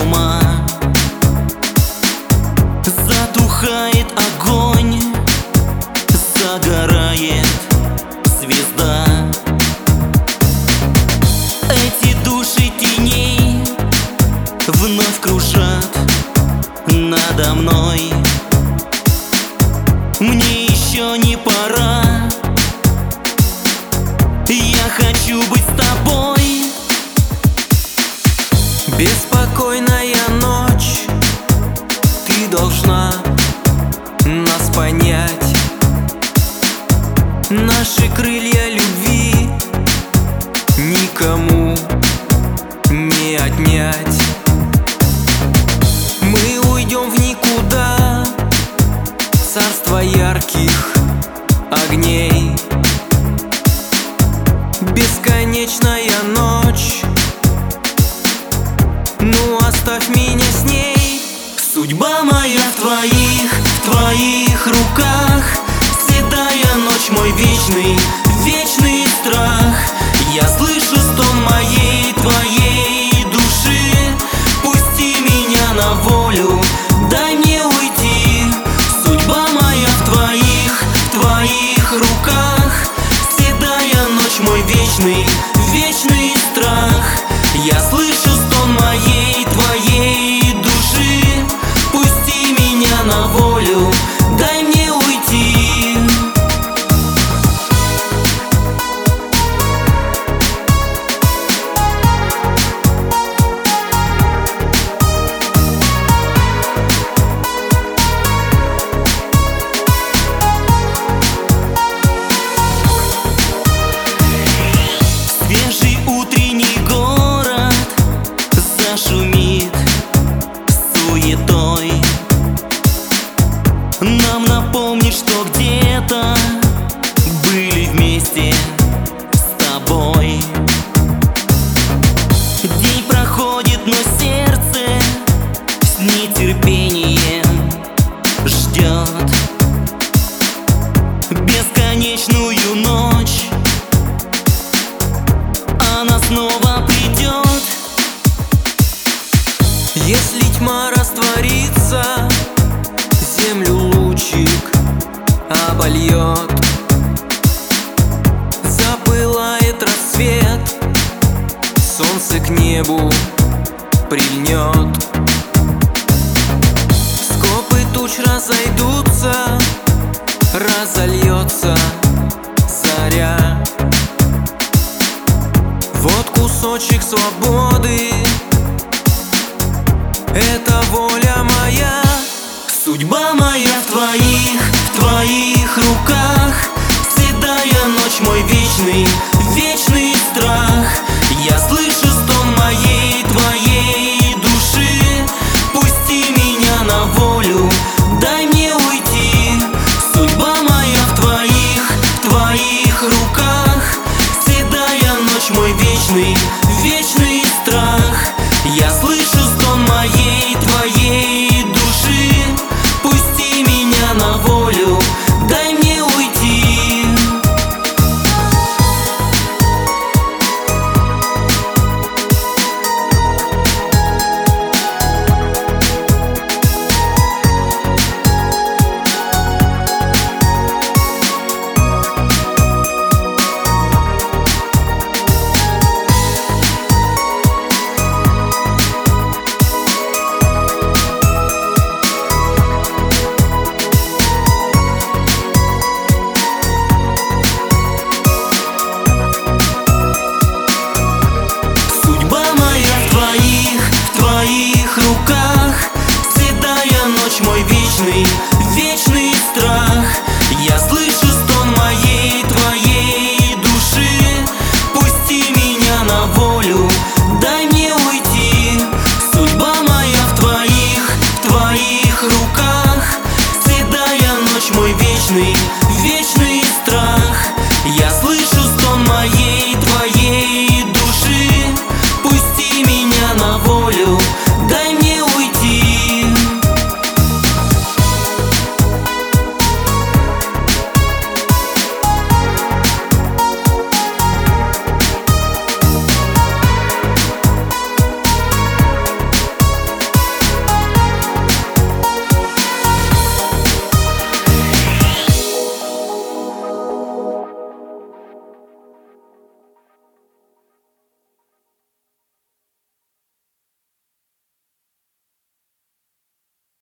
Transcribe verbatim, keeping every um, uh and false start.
дома. Затухает огонь, загорает звезда. Эти души теней вновь кружат надо мной. Мне еще не пора, я хочу быть с тобой. Беспокойная ночь, ты должна нас понять. Наши крылья любви никому не отнять. Мы уйдем в никуда, царство ярких огней. Бесконечная ночь, ну оставь меня с ней. Судьба моя в твоих, в твоих руках. Седая ночь, мой вечный, вечный страх. Я слышу стон моей, твоей души. Пусти меня на волю, дай мне уйти. Судьба моя в твоих, в твоих руках. Седая ночь, мой вечный, вечный страх. Я слышу стон моей, твоей души. Пусти меня на волю, дай мне уйти. Свежий утренний город зашумит суетой. Нам напомнит, что где-то были вместе с тобой. День проходит, но сердце с нетерпением ждет бесконечную ночь. Она снова придет. Если тьма растворится, землю лучик обольет. Запылает рассвет, солнце к небу прильнет. Скопы туч разойдутся, разольется заря. Вот кусочек свободы, это воля моя. Судьба моя в твоих, в твоих руках. Седая ночь, мой вечный, вечный страх. Я слышу стон моей, твоей души. Пусти меня на волю, дай мне уйти. Судьба моя в твоих, в твоих руках. Седая ночь, мой вечный, вечный страх. Я слышу стон моей, твоей души. Пусти меня на волю, дай мне уйти. В твоих руках. Седая ночь, мой вечный,